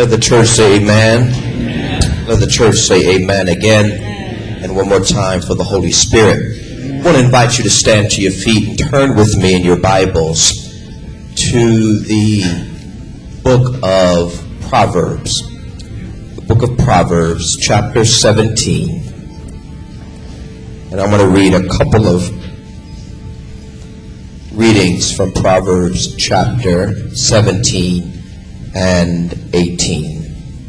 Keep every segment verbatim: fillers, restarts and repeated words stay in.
Let the church say amen. Amen. Let the church say amen again. Amen. And one more time for the Holy Spirit. I want to invite you to stand to your feet and turn with me in your Bibles to the book of Proverbs. The book of Proverbs, chapter seventeen. And I'm going to read a couple of readings from Proverbs chapter seventeen and eighteen.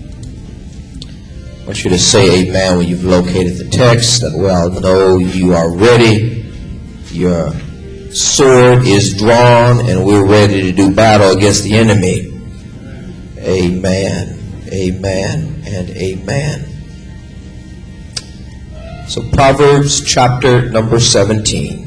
I want you to say amen when you've located the text, that well know you are ready. Your sword is drawn and we're ready to do battle against the enemy. Amen, amen, and amen. So Proverbs chapter number seventeen.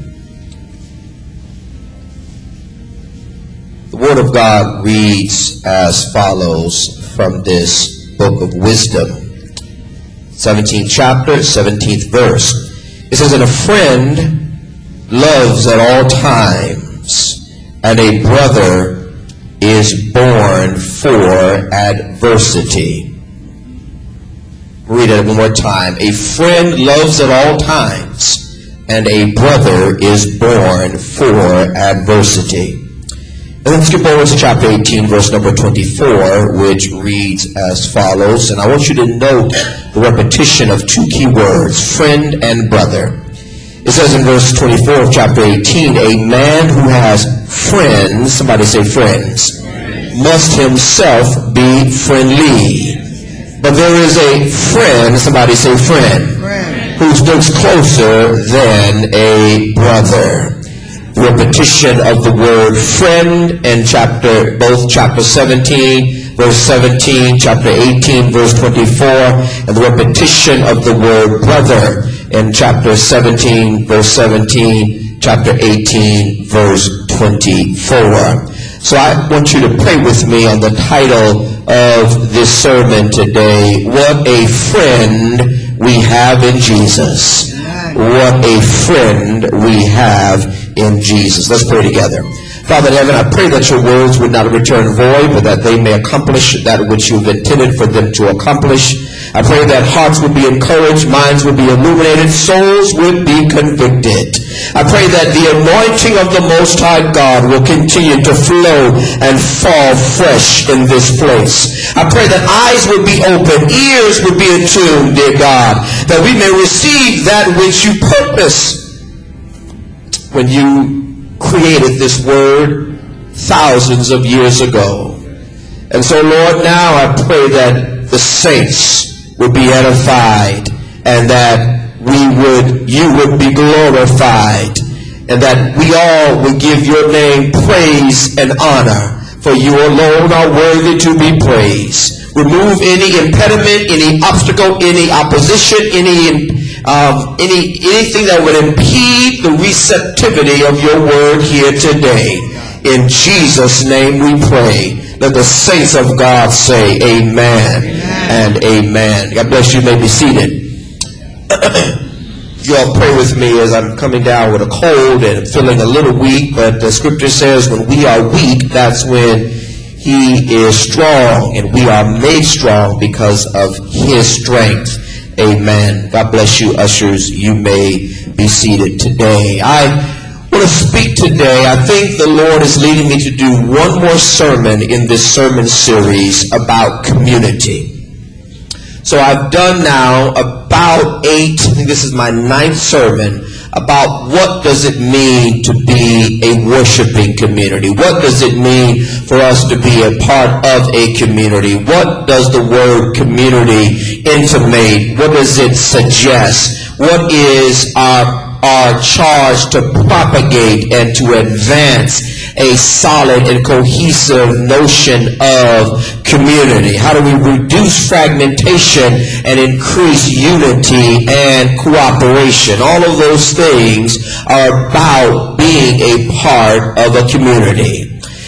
The Word of God reads as follows from this book of wisdom. seventeenth chapter, seventeenth verse. It says, "And a friend loves at all times, and a brother is born for adversity." Read it one more time. A friend loves at all times, and a brother is born for adversity. And then skip over to chapter eighteen, verse number twenty-four, which reads as follows. And I want you to note the repetition of two key words, friend and brother. It says in verse twenty-four of chapter eighteen, "A man who has friends," somebody say friends, "must himself be friendly. But there is a friend," somebody say friend, friend. "who sticks closer than a brother." Repetition of the word friend in chapter, both chapter seventeen, verse seventeen, chapter eighteen, verse twenty-four, and the repetition of the word brother in chapter seventeen, verse seventeen, chapter eighteen, verse twenty-four. So I want you to pray with me on the title of this sermon today, "What a Friend We Have in Jesus." What a friend we have in Jesus. Let's pray together. Father in heaven, I pray that your words would not return void, but that they may accomplish that which you've intended for them to accomplish. I pray that hearts would be encouraged, minds would be illuminated, souls would be convicted. I pray that the anointing of the Most High God will continue to flow and fall fresh in this place. I pray that eyes would be open, ears would be attuned, dear God, that we may receive that which you purpose when you created this word thousands of years ago. And so, Lord, now I pray that the saints would be edified, and that we would, you would be glorified, and that we all would give your name praise and honor, for you alone are worthy to be praised. Remove any impediment, any obstacle, any opposition, any um, any anything that would impede the receptivity of your word here today. In Jesus' name we pray. Let the saints of God say amen, amen. And amen. God bless you. You may be seated. You all pray with me as I'm coming down with a cold and feeling a little weak, but the scripture says when we are weak, that's when he is strong, and we are made strong because of his strength. Amen. God bless you, ushers. You may be seated today. I want to speak today. I think the Lord is leading me to do one more sermon in this sermon series about community. So I've done now about eight, I think this is my ninth sermon, about what does it mean to be a worshiping community? What does it mean for us to be a part of a community? What does the word community intimate? What does it suggest? What is our our charge to propagate and to advance a solid and cohesive notion of community? How do we reduce fragmentation and increase unity and cooperation? All of those things are about being a part of a community.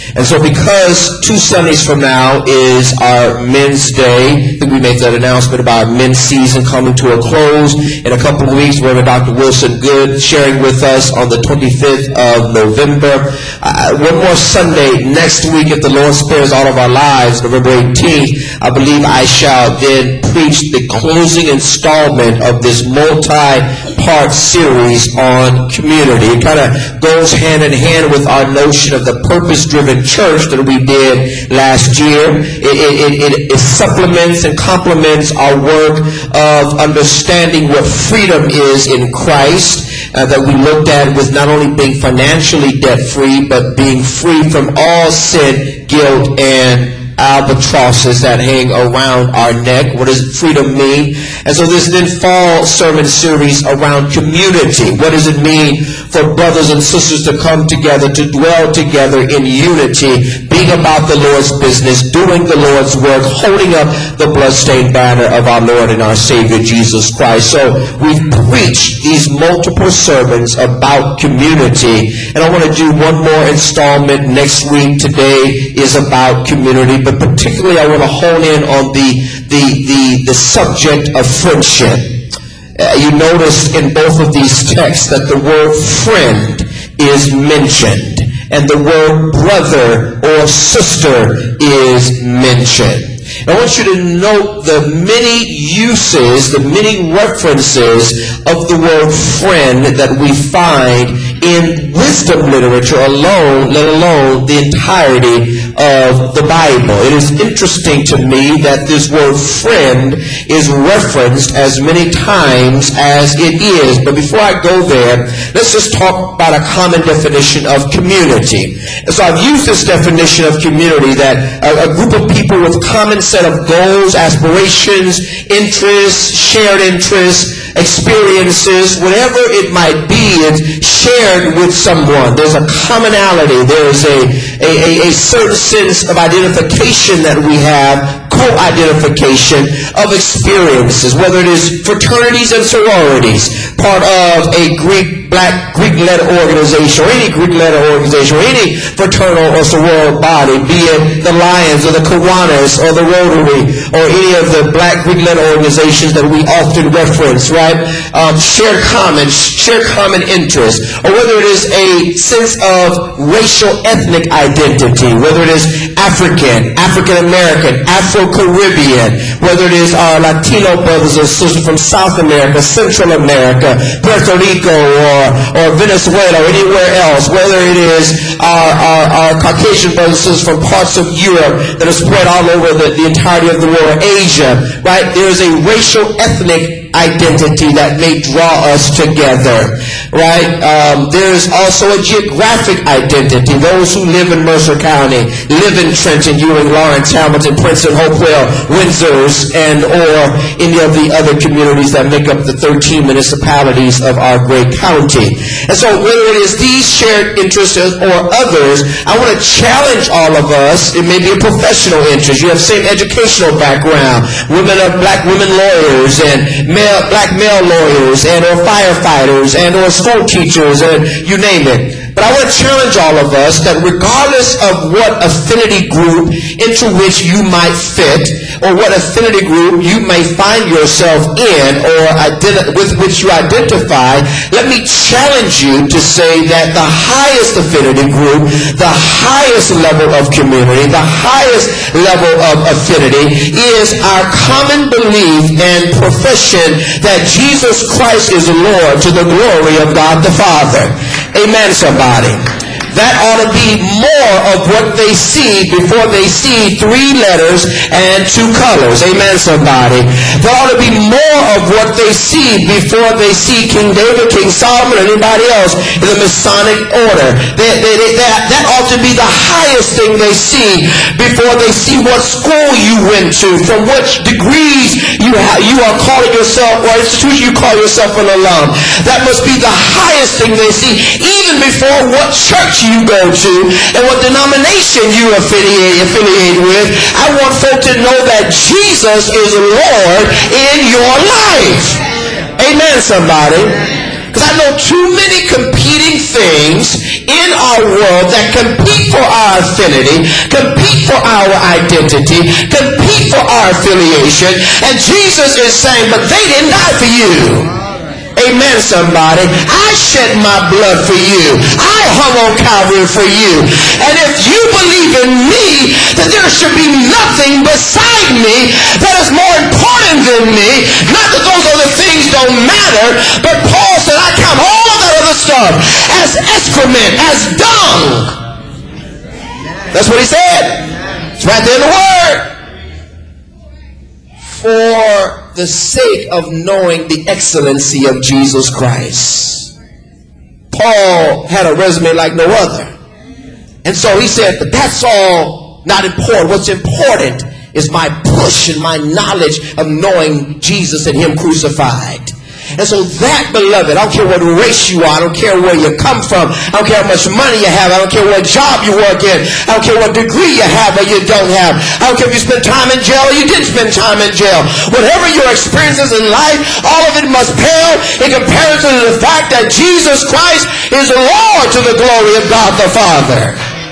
And so because two Sundays from now is our Men's Day, I think we made that announcement about our men's season coming to a close. In a couple of weeks, Reverend Doctor Wilson Good sharing with us on the twenty-fifth of November. Uh, one more Sunday next week, if the Lord spares all of our lives, November eighteenth, I believe I shall then preach the closing installment of this multi-part series on community. It kind of goes hand in hand with our notion of the purpose-driven church that we did last year. It, it, it, it supplements and complements our work of understanding what freedom is in Christ, uh, that we looked at with not only being financially debt-free, but being free from all sin, guilt, and albatrosses that hang around our neck. What does freedom mean? And so this then fall sermon series around community. What does it mean for brothers and sisters to come together, to dwell together in unity, being about the Lord's business, doing the Lord's work, holding up the bloodstained banner of our Lord and our Savior Jesus Christ. So we've preached these multiple sermons about community, and I want to do one more installment next week. Today is about community, but particularly I want to hone in on the the the, the subject of friendship. Uh, you notice in both of these texts that the word friend is mentioned, and the word brother or sister is mentioned. I want you to note the many uses, the many references of the word friend that we find in wisdom literature alone, let alone the entirety of the Bible. It is interesting to me that this word friend is referenced as many times as it is. But before I go there, let's just talk about a common definition of community. And so I've used this definition of community, that a, a group of people with common set of goals, aspirations, interests, shared interests, experiences, whatever it might be, it's shared with someone. There's a commonality. There's a, a, a, a certain sense of identification that we have, co-identification of experiences, whether it is fraternities and sororities, part of a Greek, black, Greek-led organization, or any Greek-led organization, or any fraternal or sorority body, be it the Lions or the Kiwanis or the Rotary, or any of the black Greek-led organizations that we often reference, right? Um, shared common, shared common interests, or whether it is a sense of racial ethnic identity, whether it is African, African-American, Afro-Caribbean, whether it is our Latino brothers and sisters from South America, Central America, Puerto Rico, or, or Venezuela, or anywhere else, whether it is our, our, our Caucasian brothers and sisters from parts of Europe that are spread all over the, the entirety of the world, Asia, right? There is a racial ethnic identity that may draw us together, right? Um, there's also a geographic identity. Those who live in Mercer County, live in Trenton, Ewing, Lawrence, Hamilton, Princeton, Hopewell, Windsors, and or any of the other communities that make up the thirteen municipalities of our great county. And so whether it is these shared interests or others, I want to challenge all of us. It may be a professional interest. You have same educational background. Women are black women lawyers, and male, black male lawyers, and or firefighters, and or school teachers, and you name it. But I want to challenge all of us that regardless of what affinity group into which you might fit, or what affinity group you may find yourself in, or identi- with which you identify, let me challenge you to say that the highest affinity group, the highest level of community, the highest level of affinity is our common belief and profession that Jesus Christ is Lord, to the glory of God the Father. Amen, somebody. That ought to be more of what they see before they see three letters and two colors. Amen, somebody. That ought to be more of what they see before they see King David, King Solomon, or anybody else in the Masonic order. They, they, they, that, that ought to be the highest thing they see before they see what school you went to, from which degrees you, ha- you are calling yourself, or institution you call yourself an alum. That must be the highest thing they see, even before what church you go to and what denomination you affiliate, affiliate with. I want folk to know that Jesus is Lord in your life. Amen, somebody. Because I know too many competing things in our world that compete for our affinity, compete for our identity, compete for our affiliation. And Jesus is saying, but they didn't die for you. Amen, somebody. I shed my blood for you. I hung on Calvary for you. And if you believe in me, that there should be nothing beside me that is more important than me. Not that those other things don't matter, but Paul said, I count all of that other stuff as excrement, as dung. That's what he said. It's right there in the Word. For the sake of knowing the excellency of Jesus Christ. Paul had a resume like no other. And so he said, but that's all not important. What's important is my push and my knowledge of knowing Jesus and him crucified. And so that, beloved, I don't care what race you are, I don't care where you come from, I don't care how much money you have, I don't care what job you work in, I don't care what degree you have or you don't have, I don't care if you spend time in jail or you didn't spend time in jail. Whatever your experiences in life, all of it must pale in comparison to the fact that Jesus Christ is Lord to the glory of God the Father.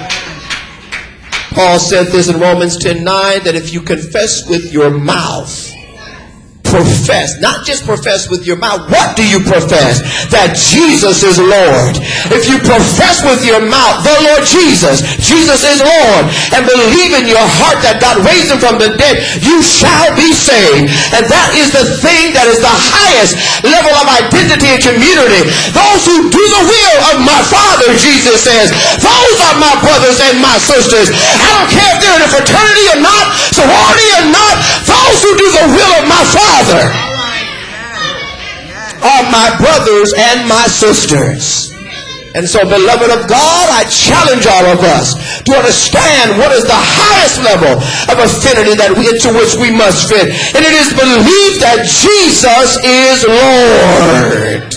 Paul said this in Romans ten nine, that if you confess with your mouth, profess, not just profess with your mouth. What do you profess? That Jesus is Lord. If you profess with your mouth the Lord Jesus, Jesus is Lord, and believe in your heart that God raised him from the dead, you shall be saved. And that is the thing that is the highest level of identity and community. Those who do the will of my Father, Jesus says, those are my brothers and my sisters. I don't care if they're in a fraternity or not, sorority or not, those who do the will of my Father are my brothers and my sisters. And so, beloved of God, I challenge all of us to understand what is the highest level of affinity that we, into which we must fit. And it is belief that Jesus is Lord.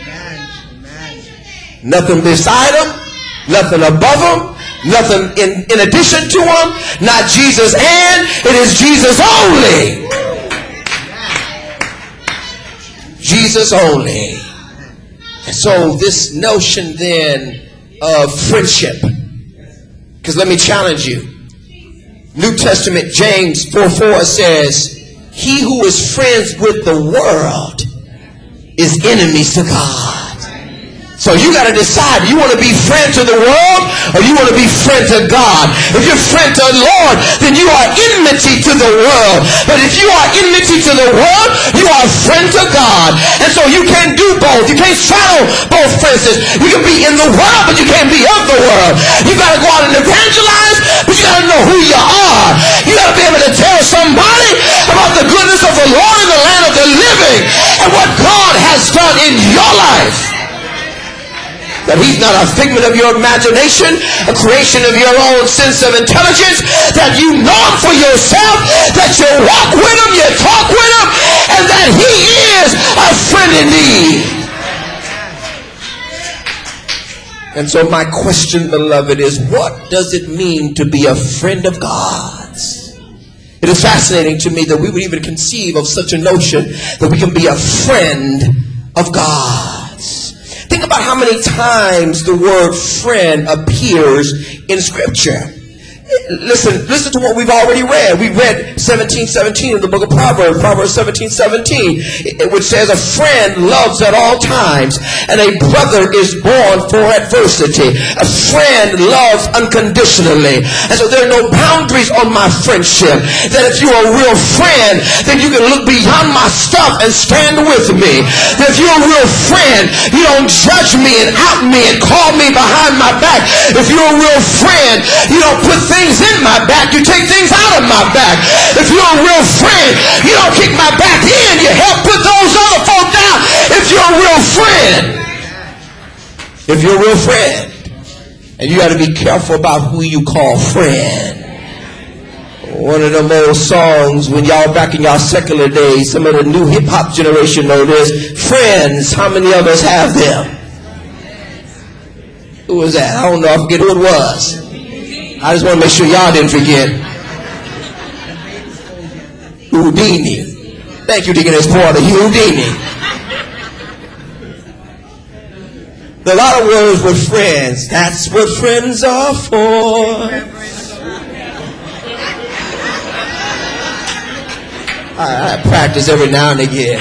Nothing beside him, nothing above him, nothing in, in addition to him, not Jesus and, it is Jesus only. Jesus only. And so this notion then of friendship, because let me challenge you. New Testament James four four says, he who is friends with the world is enemies to God. So you got to decide, you want to be friend to the world or you want to be friend to God. If you're friend to the Lord, then you are enmity to the world. But if you are enmity to the world, you are friend to God. And so you can't do both. You can't straddle both fences. You can be in the world, but you can't be of the world. You got to go out and evangelize, but you got to know who you are. You got to be able to tell somebody about the goodness of the Lord in the land of the living and what God has done in your life. That he's not a figment of your imagination, a creation of your own sense of intelligence, that you know him for yourself, that you walk with him, you talk with him, and that he is a friend indeed. And so my question, beloved, is what does it mean to be a friend of God's? It is fascinating to me that we would even conceive of such a notion that we can be a friend of God. Think about how many times the word friend appears in Scripture. Listen, listen to what we've already read. We read seventeen seventeen in the book of Proverbs, Proverbs seventeen seventeen, which says a friend loves at all times, and a brother is born for adversity. A friend loves unconditionally. And so there are no boundaries on my friendship. That if you're a real friend, then you can look beyond my stuff and stand with me. That if you're a real friend, you don't judge me and out me and call me behind my back. If you're a real friend, you don't put things in my back, you take things out of my back. If you're a real friend, you don't kick my back in, you help put those other folk down. If you're a real friend, if you're a real friend, and you got to be careful about who you call friend. One of them old songs when y'all back in y'all secular days, some of the new hip hop generation know this. Friends, how many of us have them? Who was that? I don't know, I forget who it was. I just want to make sure y'all didn't forget. Houdini. Thank you, Deaconess Porter. Houdini. A lot of words with friends. That's what friends are for. I, I practice every now and again.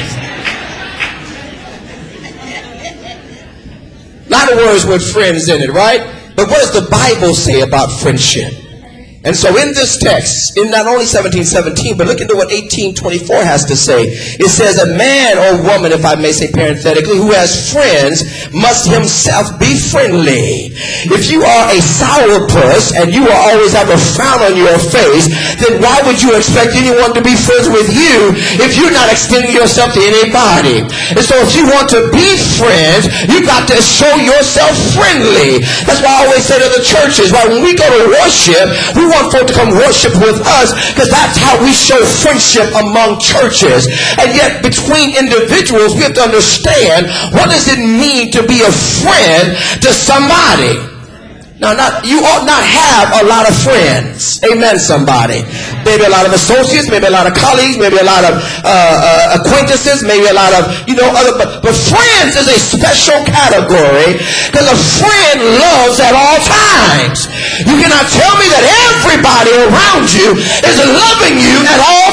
A lot of words with friends in it, right? But what does the Bible say about friendship? And so in this text, in not only seventeen seventeen, but look into what eighteen twenty-four has to say. It says, a man or woman, if I may say parenthetically, who has friends must himself be friendly. If you are a sourpuss and you will always have a frown on your face, then why would you expect anyone to be friends with you if you're not extending yourself to anybody? And so if you want to be friends, you got to show yourself friendly. That's why I always say to the churches, right, when we go to worship, we want folk to come worship with us, because that's how we show friendship among churches. And yet between individuals, we have to understand, what does it mean to be a friend to somebody? Now, not, you ought not have a lot of friends. Amen, somebody. Maybe a lot of associates, maybe a lot of colleagues, maybe a lot of uh, uh, acquaintances, maybe a lot of, you know, other, but, but friends is a special category, because a friend loves at all times. You cannot tell me that everybody around you is loving you at all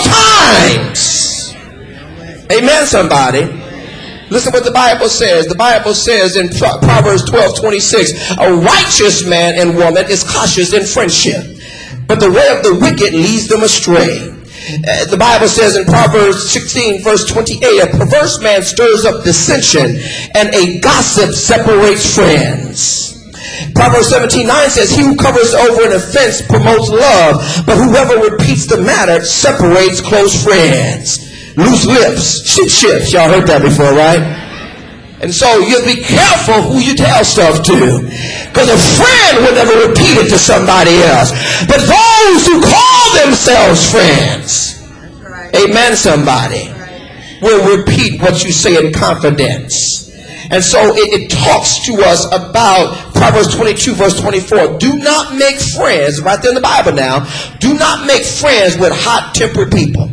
times. Amen, somebody. Listen what the Bible says. The Bible says in Proverbs twelve twenty-six, a righteous man and woman is cautious in friendship, but the way of the wicked leads them astray. Uh, the Bible says in Proverbs sixteen, verse twenty-eight, a perverse man stirs up dissension, and a gossip separates friends. Proverbs seventeen nine says, he who covers over an offense promotes love, but whoever repeats the matter separates close friends. Loose lips, shit ships. Y'all heard that before, right? And so you'll be careful who you tell stuff to, because a friend would never repeat it to somebody else. But those who call themselves friends, amen, somebody, will repeat what you say in confidence. And so it, it talks to us about Proverbs twenty-two, verse twenty-four. Do not make friends, right there in the Bible now, do not make friends with hot-tempered people.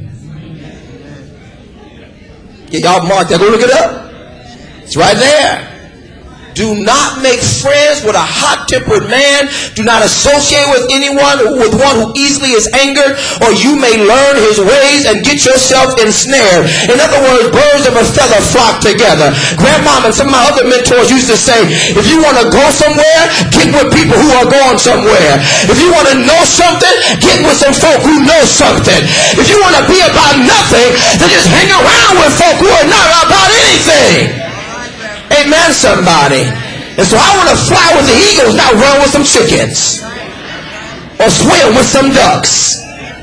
Yeah, y'all mark that. Go look it up. It's right there. Do not make friends with a hot-tempered man. Do not associate with anyone, with one who easily is angered, or you may learn his ways and get yourself ensnared. In other words, birds of a feather flock together. Grandmama and some of my other mentors used to say, if you want to go somewhere, get with people who are going somewhere. If you want to know something, get with some folk who know something. If you want to be about nothing, then just hang around with folk who are not about anything. Amen, somebody. And so I want to fly with the eagles, not run with some chickens or swim with some ducks.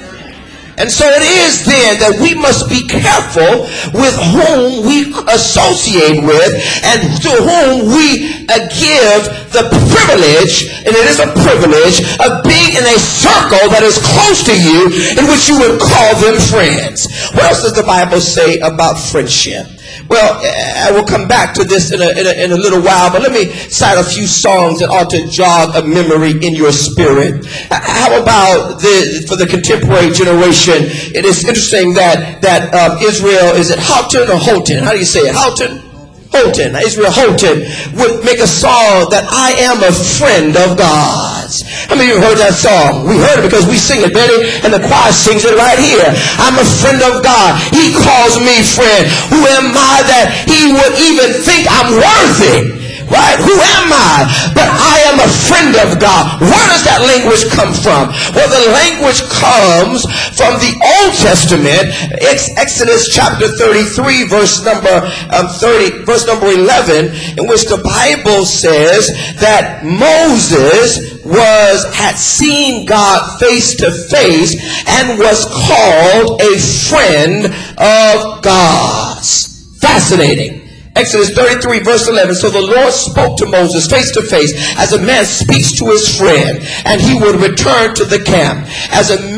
And so it is then that we must be careful with whom we associate with and to whom we uh, give the privilege, and it is a privilege, of being in a circle that is close to you in which you would call them friends. What else does the Bible say about friendship? Well, I will come back to this in a, in a, in a little while, but let me cite a few songs that ought to jog a memory in your spirit. How about the, for the contemporary generation, it is interesting that, that um, Israel, is it Houghton or Houghton? How do you say it? Houghton? Houghton, Israel Houghton, would make a song that I am a friend of God's. How many of you heard that song? We heard it because we sing it, Betty, and the choir sings it right here. I'm a friend of God. He calls me friend. Who am I that he would even think I'm worthy? Right? Who am I? But I am a friend of God. Where does that language come from? Well, the language comes from the Old Testament. It's Exodus chapter thirty-three, verse number um, thirty, verse number eleven, in which the Bible says that Moses was had seen God face to face and was called a friend of God's. Fascinating. Exodus thirty-three, verse eleven. So the Lord spoke to Moses face to face, as a man speaks to his friend, and he would return to the camp. As a man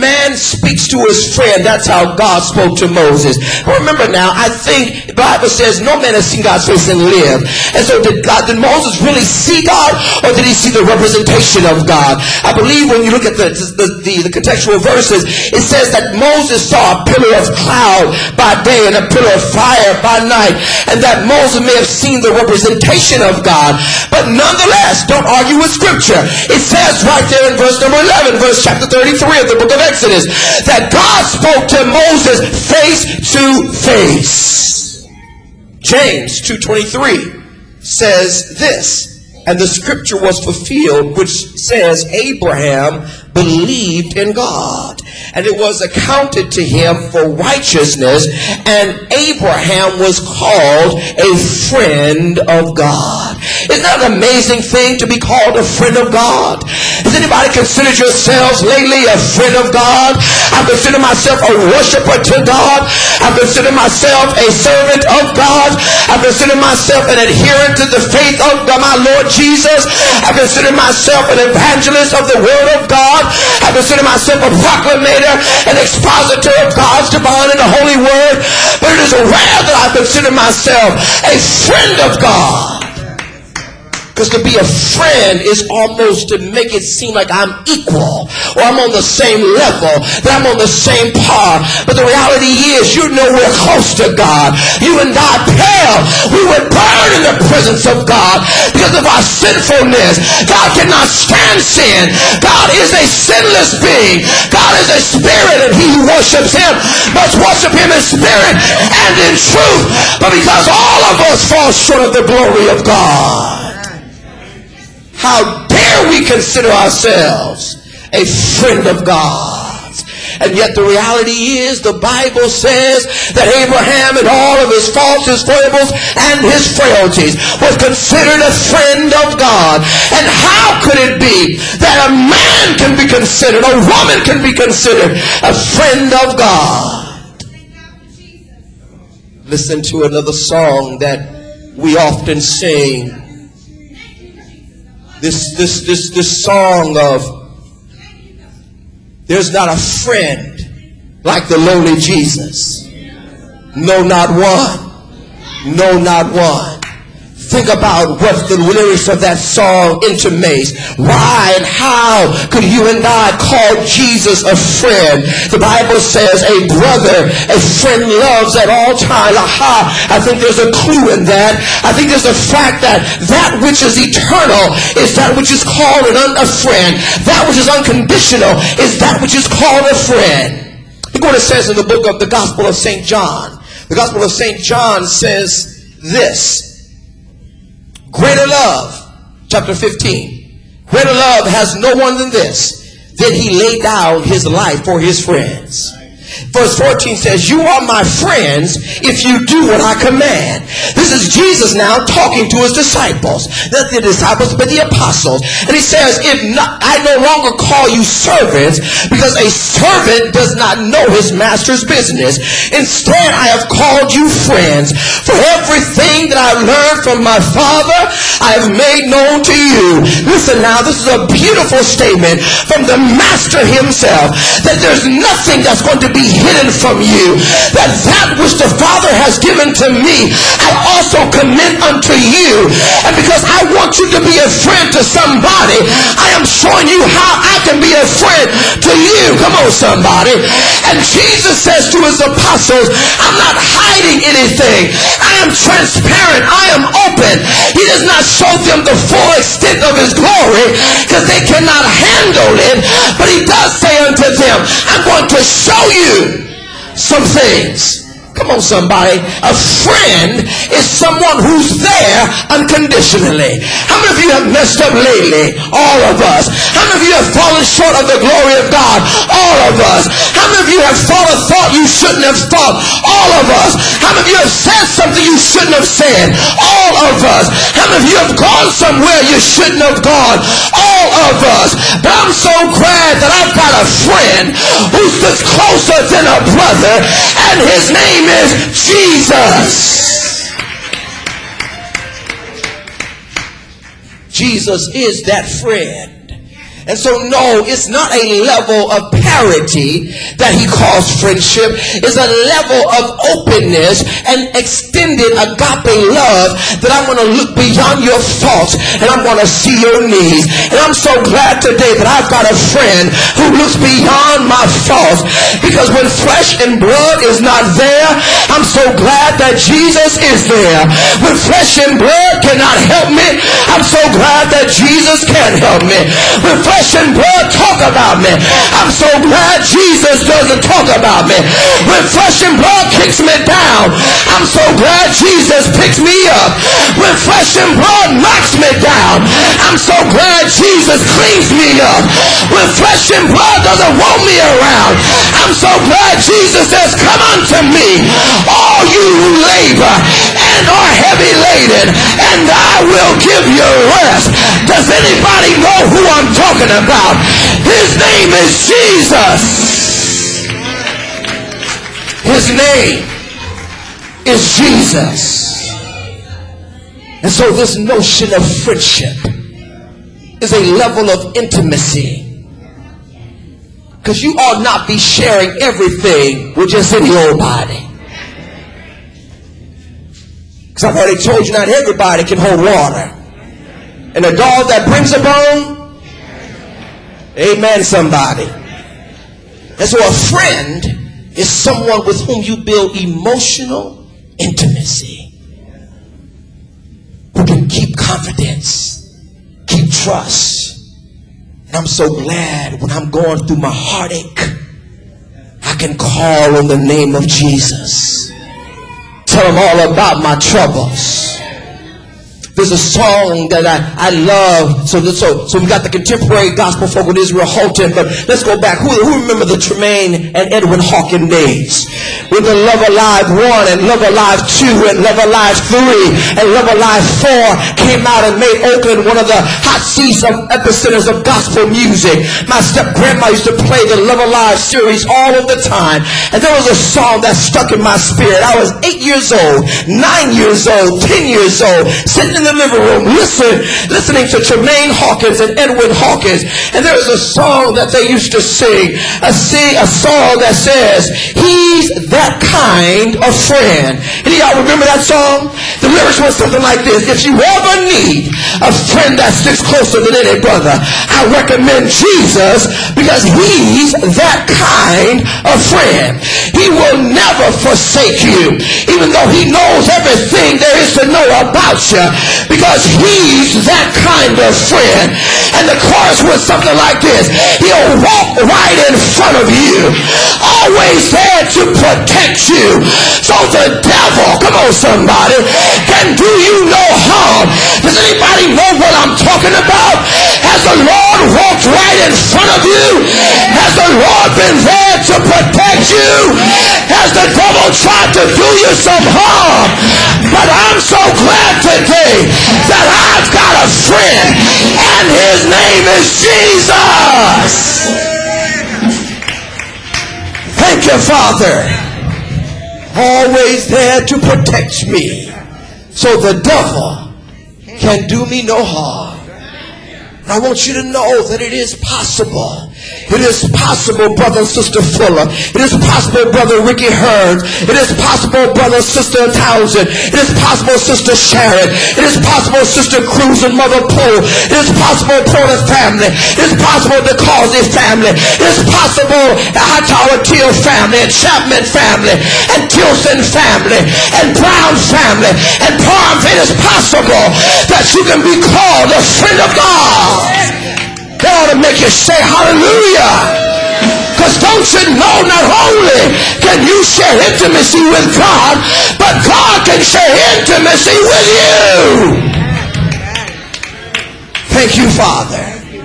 man speaks to his friend, that's how God spoke to Moses. Remember now, I think the Bible says no man has seen God's face and lived. And so did God, did Moses really see God, or did he see the representation of God? I believe when you look at the, the, the, the contextual verses, it says that Moses saw a pillar of cloud by day and a pillar of fire by night, and that Moses may have seen the representation of God. But nonetheless, don't argue with scripture. It says right there in verse number eleven, verse chapter thirty-three of the book of Exodus, that God spoke to Moses face to face. James two twenty-three says this, and the scripture was fulfilled which says, Abraham believed in God, and it was accounted to him for righteousness, and Abraham was called a friend of God. Isn't that an amazing thing to be called a friend of God? Has anybody considered yourselves lately a friend of God? I consider myself a worshiper to God. I consider myself a servant of God. I consider myself an adherent to the faith of my Lord Jesus. I consider myself an evangelist of the word of God. I consider myself a proclamator, an expositor of God's divine and the holy word. But it is rare that I consider myself a friend of God. Because to be a friend is almost to make it seem like I'm equal, or I'm on the same level, that I'm on the same par. But the reality is, you know, we're close to God. You and I pale. We would burn in the presence of God because of our sinfulness. God cannot stand sin. God is a sinless being. God is a spirit, and he who worships him must worship him in spirit and in truth. But because all of us fall short of the glory of God, how dare we consider ourselves a friend of God? And yet the reality is, the Bible says that Abraham, in all of his faults, his foibles, and his frailties, was considered a friend of God. And how could it be that a man can be considered, a woman can be considered a friend of God? Listen to another song that we often sing. This, this, this, this song of, there's not a friend like the lowly Jesus. No, not one. No, not one. Think about what the lyrics of that song intimates. Why and how could you and I call Jesus a friend? The Bible says a brother, a friend loves at all times. Aha, I think there's a clue in that. I think there's a fact that that which is eternal is that which is called an un- a friend. That which is unconditional is that which is called a friend. Look what it says in the book of the Gospel of Saint John. The Gospel of Saint John says this. Greater love, chapter fifteen. Greater love has no one than this, that he laid down his life for his friends. Verse fourteen says, you are my friends if you do what I command. This is Jesus now talking to his disciples. Not the disciples, but the apostles. And he says, if not, I no longer call you servants, because a servant does not know his master's business. Instead, I have called you friends. For everything that I learned from my Father, I have made known to you. Listen now, this is a beautiful statement from the master himself, that there's nothing that's going to be hidden from you, that that which the Father has given to me, I also commit unto you. And because I want you to be a friend to somebody, I am showing you how I can be a friend to you. Come on, somebody. And Jesus says to his apostles, I'm not hiding anything. I am transparent. I am open. He does not show them the full extent of his glory because they cannot handle it, but he does say unto them, I'm going to show you some things. Come on, somebody. A friend is someone who's there unconditionally. How many of you have messed up lately? All of us. How many of you have fallen short of the glory of God? All of us. How many of you have thought a thought you shouldn't have thought? All of us. How many of you have said something you shouldn't have said? All of us. How many of you have gone somewhere you shouldn't have gone? All of us. But I'm so glad that I've got a friend who sits closer than a brother, and his name is Jesus. Jesus is that friend. And so, no, it's not a level of parity that he calls friendship. It's a level of openness and extended agape love that I'm going to look beyond your faults and I'm going to see your needs. And I'm so glad today that I've got a friend who looks beyond my faults, because when flesh and blood is not there, I'm so glad that Jesus is there. When flesh and blood cannot help me, I'm so glad that Jesus can help me. When flesh and blood talk about me, I'm so glad Jesus doesn't talk about me. When flesh and blood kicks me down, I'm so glad Jesus picks me up. When flesh and blood knocks me down, I'm so glad Jesus cleans me up. When flesh and blood doesn't want me around, I'm so glad Jesus says, come unto me, all you who labor and are heavy laden, and I will give you rest. Does anybody know who I'm talking about? His name is Jesus. His name is Jesus. And so this notion of friendship is a level of intimacy, because you ought not be sharing everything with just any old body. Because I've already told you, not everybody can hold water. And a dog that brings a bone, amen, somebody. And so a friend is someone with whom you build emotional intimacy, who can keep confidence, keep trust. And I'm so glad when I'm going through my heartache, I can call on the name of Jesus. Tell him all about my troubles. There's a song that I, I love. So, so, so we got the contemporary gospel folk with Israel Houghton, but let's go back. Who, who remember the Tremaine and Edwin Hawkins days? With the Love Alive one and Love Alive two and Love Alive three and Love Alive four came out and made Oakland one of the hot seats of epicenters of gospel music. My step-grandma used to play the Love Alive series all of the time. And there was a song that stuck in my spirit. I was eight years old, nine years old, ten years old, sitting in the living room, listen, listening to Tremaine Hawkins and Edwin Hawkins, and there was a song that they used to sing, a sing a song that says, he's that kind of friend. Any of y'all remember that song? The lyrics went something like this: if you ever need a friend that sticks closer than any brother, I recommend Jesus, because he's that kind of friend. He will never forsake you, even though he knows everything there is to know about you, because he's that kind of friend. And the chorus was something like this: he'll walk right in front of you, always there to protect you, so the devil, come on somebody, can do you no harm. Does anybody know what I'm talking about? Has the Lord walked right in front of you? Has the Lord been there to protect you? Has the devil tried to do you some harm? But I'm so glad today that I've got a friend, and his name is Jesus. Thank you, Father. Always there to protect me, so the devil can do me no harm. And I want you to know that it is possible. It is possible, brother and sister Fuller. It is possible, brother Ricky Hearns. It is possible, brother and sister Townsend. It is possible, sister Sharon. It is possible, sister Cruz and mother Poole. It is possible, Porter family. It is possible, the Causey family. It is possible, the Hightower Teal family and Chapman family and Tilson family and Brown family and Parham. It is possible that you can be called a friend of God. That ought to make you say hallelujah. Because don't you know, not only can you share intimacy with God, but God can share intimacy with you. Thank you, Father.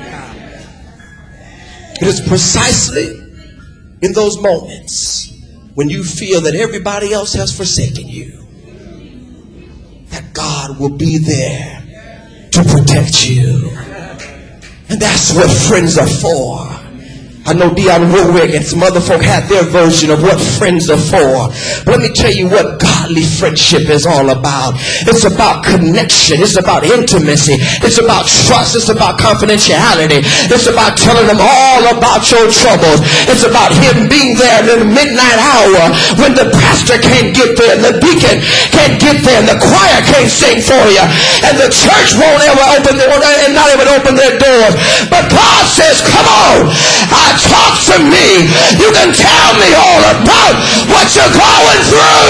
It is precisely in those moments when you feel that everybody else has forsaken you that God will be there to protect you. And that's what friends are for. I I know Dionne Warwick and some other folk had their version of what friends are for. But let me tell you what godly friendship is all about. It's about connection. It's about intimacy. It's about trust. It's about confidentiality. It's about telling them all about your troubles. It's about him being there in the midnight hour when the pastor can't get there and the deacon can't get there and the choir can't sing for you and the church won't ever open their and not even open their doors. But God says, come on, I talk to me. You can tell me all about what you're going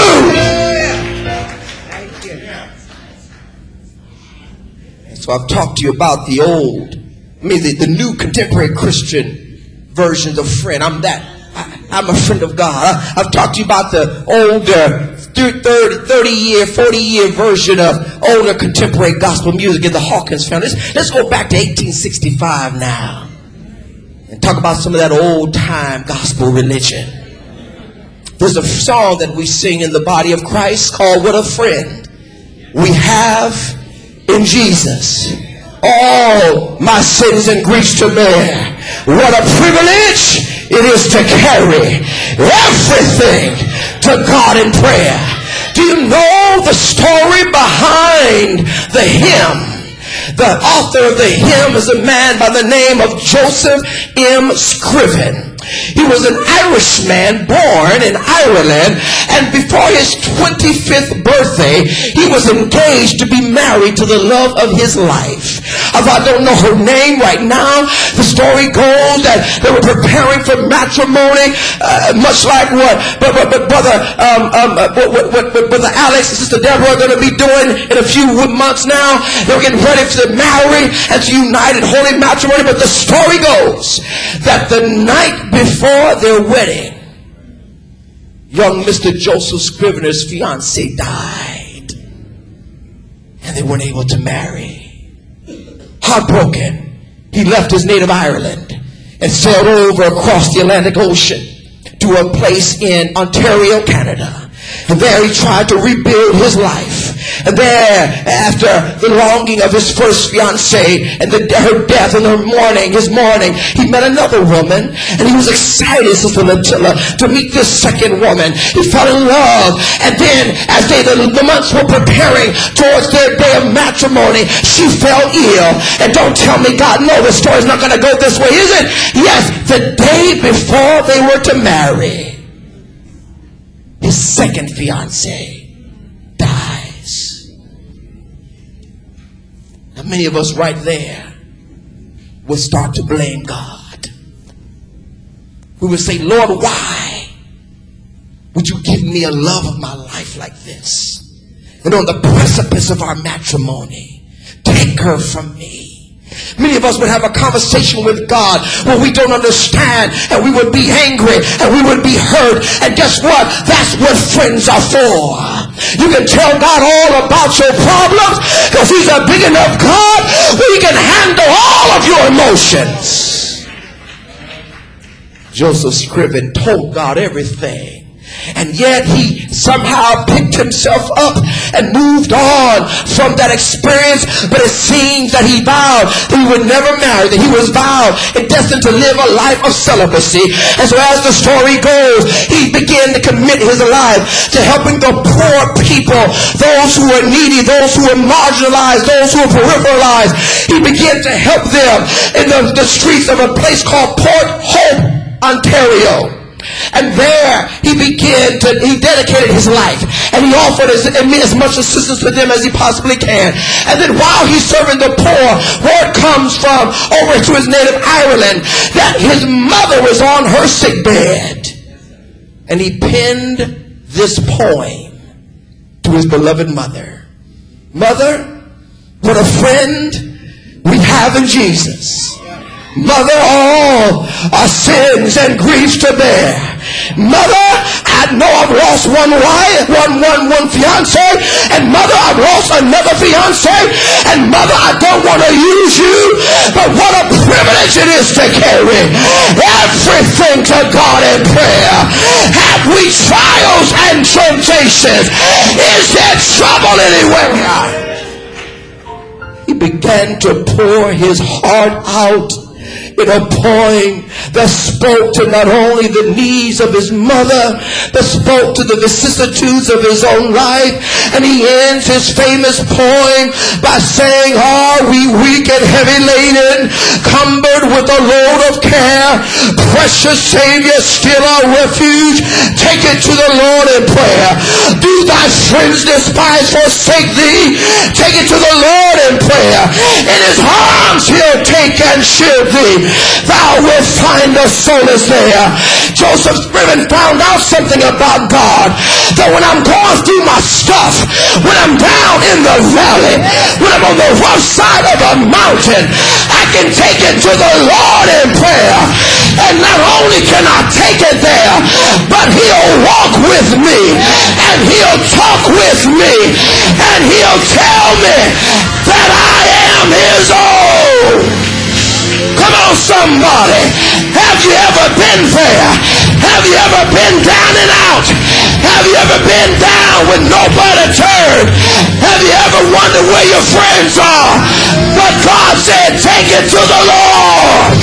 through. So I've talked to you about the old, I mean the, the new contemporary Christian versions of friend. I'm that. I, I'm a friend of God. I, I've talked to you about the older thirty, thirty year, forty year version of older contemporary gospel music in the Hawkins family. Let's, let's go back to eighteen sixty-five now and talk about some of that old time gospel religion. There's a song that we sing in the body of Christ called What a Friend We Have in Jesus. All my sins and griefs to bear. What a privilege it is to carry everything to God in prayer. Do you know the story behind the hymn? The author of the hymn is a man by the name of Joseph M. Scriven. He was an Irishman born in Ireland, and before his twenty-fifth birthday, he was engaged to be married to the love of his life. Although I don't know her name right now, the story goes that they were preparing for matrimony, uh, much like what, but, but, but brother, um, um, uh, what, what, what, what brother Alex and sister Deborah are going to be doing in a few months now. They were getting ready to marry and to unite in holy matrimony. But the story goes that the night before their wedding, young Mister Joseph Scrivener's fiancée died, and they weren't able to marry. Heartbroken, he left his native Ireland and sailed over across the Atlantic Ocean to a place in Ontario, Canada. And there he tried to rebuild his life. And there, after the longing of his first fiancée and the, her death and her mourning, his mourning, he met another woman, and he was excited, Sister Latilla, to meet this second woman. He fell in love, and then as they the, the months were preparing towards their day of matrimony, she fell ill. And don't tell me, God, no, the story's not going to go this way, is it? Yes, the day before they were to marry, his second fiancée dies. Now many of us right there would start to blame God. We would say, Lord, why would you give me a love of my life like this? And on the precipice of our matrimony, take her from me. Many of us would have a conversation with God where we don't understand, and we would be angry, and we would be hurt. And guess what? That's what friends are for. You can tell God all about your problems because he's a big enough God where he can handle all of your emotions. Joseph Scriven told God everything. And yet he somehow picked himself up and moved on from that experience. But it seems that he vowed that he would never marry, that he was vowed and destined to live a life of celibacy. And so as the story goes, he began to commit his life to helping the poor people, those who were needy, those who were marginalized, those who were peripheralized. He began to help them in the, the streets of a place called Port Hope, Ontario. And there he began to, he dedicated his life, and he offered as, as much assistance to them as he possibly can. And then while he's serving the poor, word comes from over to his native Ireland that his mother was on her sick bed. And he penned this poem to his beloved mother. Mother, what a friend we have in Jesus. Mother, all our sins and griefs to bear. Mother, I know I've lost one wife, one, one, one fiance, and mother, I've lost another fiance, and mother, I don't want to use you, but what a privilege it is to carry everything to God in prayer. Have we trials and temptations? Is there trouble anywhere? He began to pour his heart out. in a poem that spoke to not only the needs of his mother, but spoke to the vicissitudes of his own life. And he ends his famous poem by saying, are we weak and heavy laden, cumbered with a load of care? Precious Savior, still our refuge. Take it to the Lord in prayer. Do thy friends despise, forsake thee? Take it to the Lord in prayer. In his arms he'll take and shield thee. Thou wilt find a solace there. Joseph Scriven found out something about God, that when I'm going through my stuff, when I'm down in the valley, when I'm on the rough side of a mountain, I can take it to the Lord in prayer. And not only can I take it there, but he'll walk with me, and he'll talk with me, and he'll tell me that I am his own. Come on, somebody. Have you ever been there? Have you ever been down and out? Have you ever been down with nobody turned? Have you ever wondered where your friends are? But God said, take it to the Lord.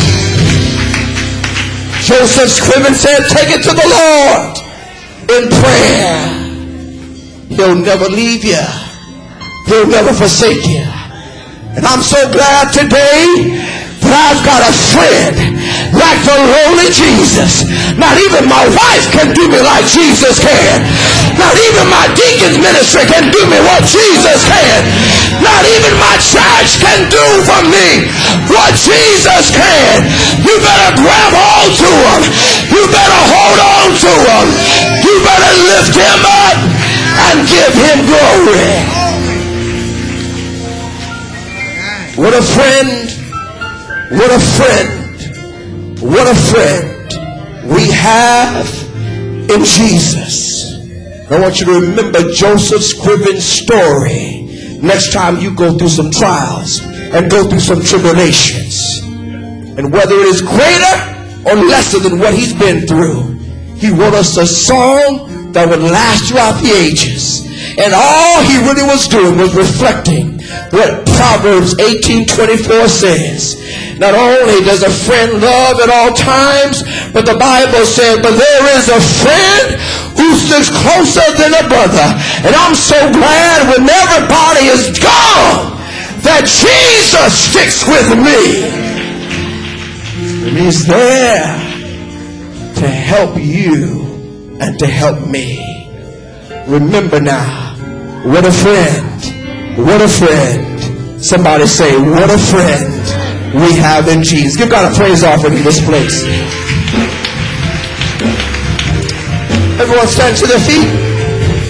Joseph Scriven said, take it to the Lord in prayer. He'll never leave you. He'll never forsake you. And I'm so glad today that I've got a friend like the lowly Jesus. Not even my wife can do me like Jesus can. Not even my deacon's ministry can do me what Jesus can. Not even my church can do for me what Jesus can. You better grab hold to him. You better hold on to him. You better lift him up and give him glory. What a friend. What a friend. What a friend we have in Jesus. I want you to remember Joseph Scriven's story next time you go through some trials and go through some tribulations. And whether it is greater or lesser than what he's been through, he wrote us a song that would last throughout the ages. And all he really was doing was reflecting what Proverbs eighteen twenty-four says. Not only does a friend love at all times, but the Bible says, but there is a friend who sticks closer than a brother. And I'm so glad when everybody is gone that Jesus sticks with me. And he's there to help you and to help me. Remember now, what a friend. What a friend. Somebody say, what a friend we have in Jesus. Give God a praise offering in this place. Everyone stand to their feet.